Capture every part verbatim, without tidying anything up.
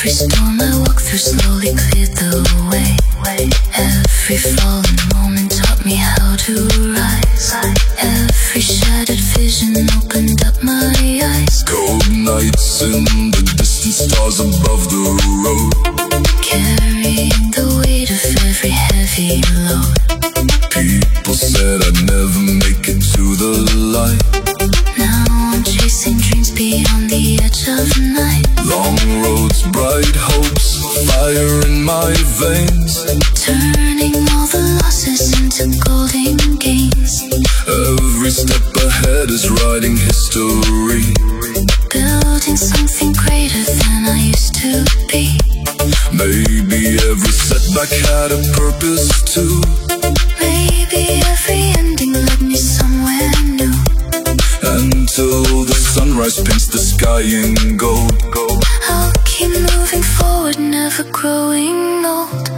Every storm I walk through slowly cleared the way. Every fallen moment taught me how to rise. Every shattered vision opened up my eyes. Cold nights in the distant stars above the road, carrying the weight of every heavy load. People said I'd never make it to the light. Now I'm chasing dreams beyond the edge of night. Long roads, bright hopes, fire in my veins, turning all the losses into golden gains. Every step ahead is writing history, building something greater than I used to be. Maybe every setback had a purpose too. Maybe every ending led me somewhere new. Until the sunrise paints the sky in gold. I'll keep moving forward, never growing old.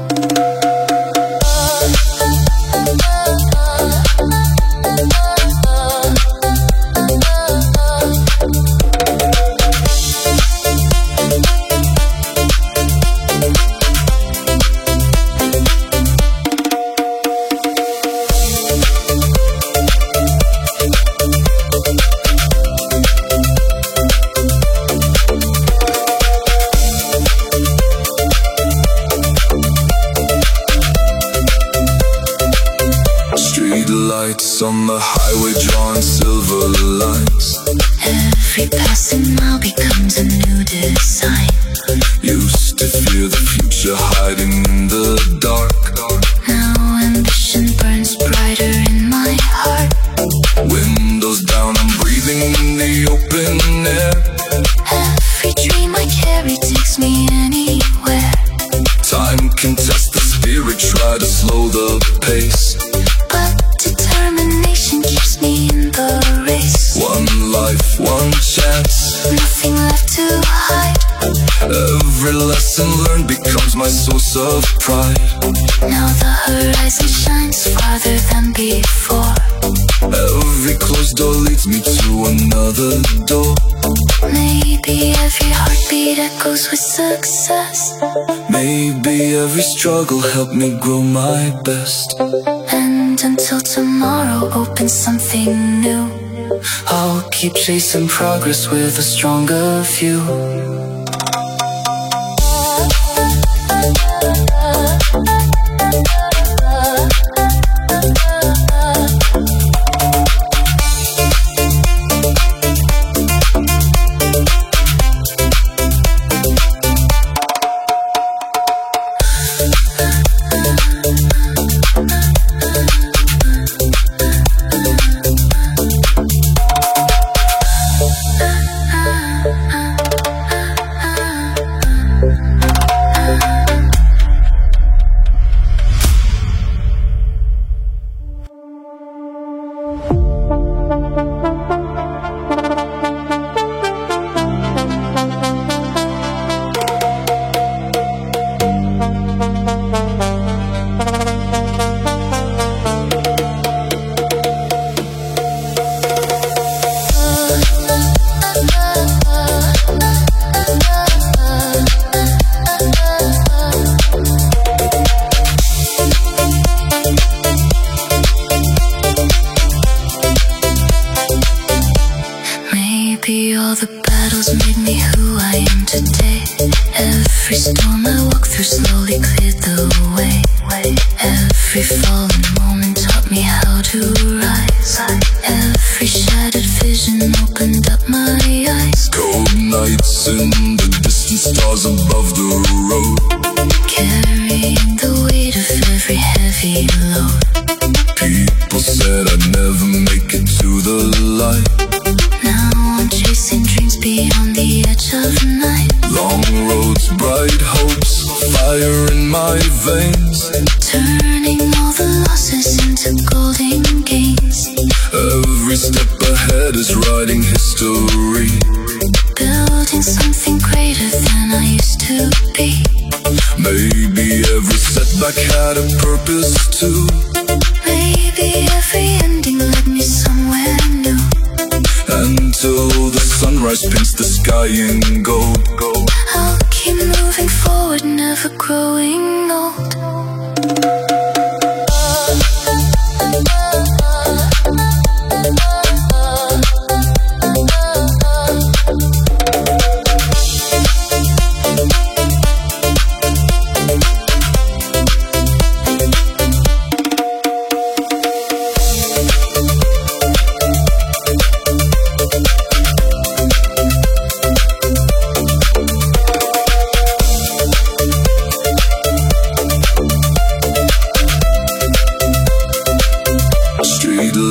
Lights on the highway drawing silver lines. Every passing mile becomes a new design. Used to fear the future hiding in the dark. Now ambition burns brighter in my heart. Windows down, I'm breathing in the open air. Every dream I carry takes me anywhere. Time can test the spirit, try to slow the pace, but determination keeps me in the race. One life, one chance, nothing left to hide. Every lesson learned becomes my source of pride. Now the horizon shines farther than before. Every closed door leads me to another door. Maybe every heartbeat echoes with success. Maybe every struggle helped me grow my best. And until tomorrow opens something new, I'll keep chasing progress with a stronger view. Maybe all the battles made me who I am today. Every storm I walk through slowly cleared the way. Every fallen moment taught me how to rise. Every shattered vision opened up my eyes. Cold nights in the distant stars above the road, carrying the weight of every heavy load. People said I'd never make it to the light. Now I'm chasing dreams beyond the edge of night. Long roads, bright hopes, fire in my veins, turning all the losses into golden gains. Every step ahead is writing history, building something greater than I used to be. Maybe every setback had a purpose too. Maybe every ending led me somewhere new. Until the sunrise paints the sky in gold. I'll keep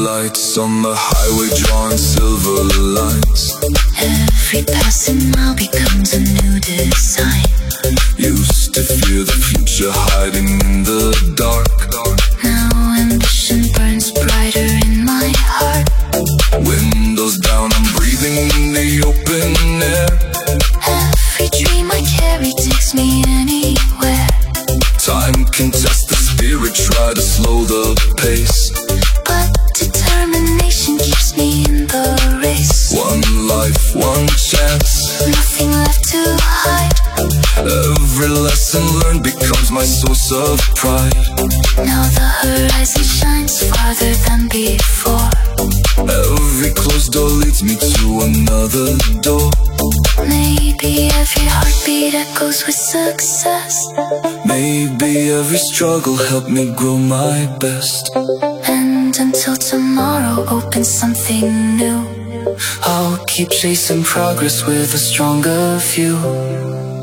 lights on the highway drawing silver lines. Every passing mile becomes a new design. Used to fear the future hiding in the dark. Now ambition burns brighter in my heart. Windows down, I'm breathing in the open air. Every dream I carry takes me anywhere. Time can test the spirit, try to slow the pace, but determination keeps me in the race. One life, one chance, nothing left to hide. Every lesson learned becomes my source of pride. Now the horizon shines farther than before. Every closed door leads me to another door. Maybe every heartbeat echoes with success. Maybe every struggle helped me grow my best. And until tomorrow opens something new, I'll keep chasing progress with a stronger view.